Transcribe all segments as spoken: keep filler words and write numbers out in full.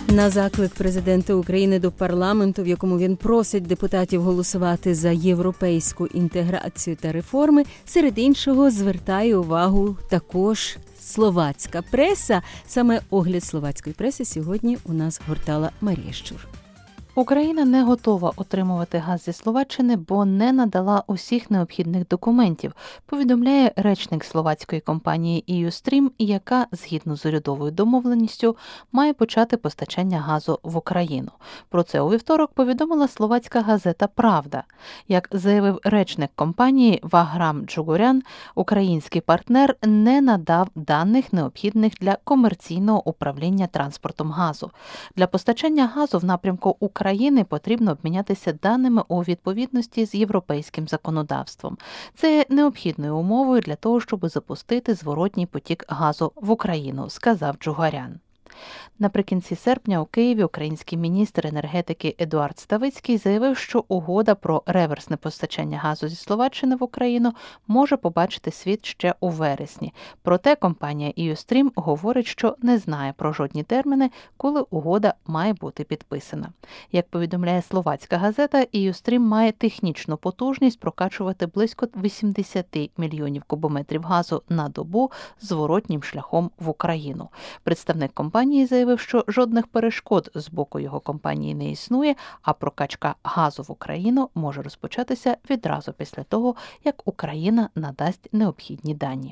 На заклик президента України до парламенту, в якому він просить депутатів голосувати за європейську інтеграцію та реформи, серед іншого звертає увагу також словацька преса. Саме огляд словацької преси сьогодні у нас гортала Марія Щур. Україна не готова отримувати газ зі Словаччини, бо не надала усіх необхідних документів, повідомляє речник словацької компанії і ю Stream, яка, згідно з урядовою домовленістю, має почати постачання газу в Україну. Про це у вівторок повідомила словацька газета «Правда». Як заявив речник компанії Ваграм Джугурян, український партнер не надав даних, необхідних для комерційного управління транспортом газу. Для постачання газу в напрямку України України потрібно обмінятися даними у відповідності з європейським законодавством. Це є необхідною умовою для того, щоб запустити зворотній потік газу в Україну, сказав Джугурян. Наприкінці серпня у Києві український міністр енергетики Едуард Ставицький заявив, що угода про реверсне постачання газу зі Словаччини в Україну може побачити світ ще у вересні. Проте компанія і ю Stream говорить, що не знає про жодні терміни, коли угода має бути підписана. Як повідомляє словацька газета, і ю Stream має технічну потужність прокачувати близько вісімдесят мільйонів кубометрів газу на добу зворотнім шляхом в Україну. Представник компанії заявив, що жодних перешкод з боку його компанії не існує, а прокачка газу в Україну може розпочатися відразу після того, як Україна надасть необхідні дані.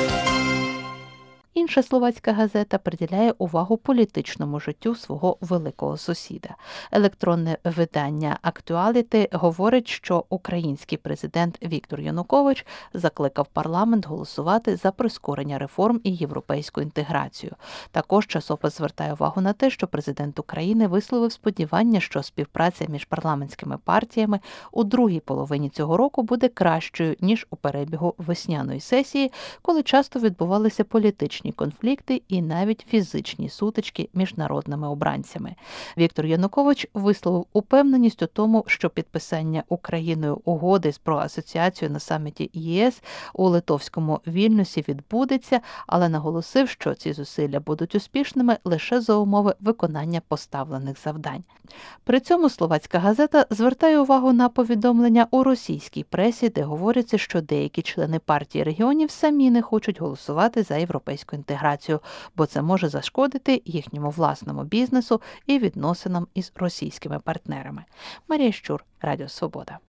Інша словацька газета приділяє увагу політичному життю свого великого сусіда. Електронне видання «Актуаліти» говорить, що український президент Віктор Янукович закликав парламент голосувати за прискорення реформ і європейську інтеграцію. Також часопис звертає увагу на те, що президент України висловив сподівання, що співпраця між парламентськими партіями у другій половині цього року буде кращою, ніж у перебігу весняної сесії, коли часто відбувалися політичні конфлікти і навіть фізичні сутички між народними обранцями. Віктор Янукович висловив упевненість у тому, що підписання Україною угоди про асоціацію на саміті ЄС у литовському Вільнюсі відбудеться, але наголосив, що ці зусилля будуть успішними лише за умови виконання поставлених завдань. При цьому словацька газета звертає увагу на повідомлення у російській пресі, де говориться, що деякі члени партії регіонів самі не хочуть голосувати за європейську інтеграцію, бо це може зашкодити їхньому власному бізнесу і відносинам із російськими партнерами. Марія Щур, Радіо Свобода.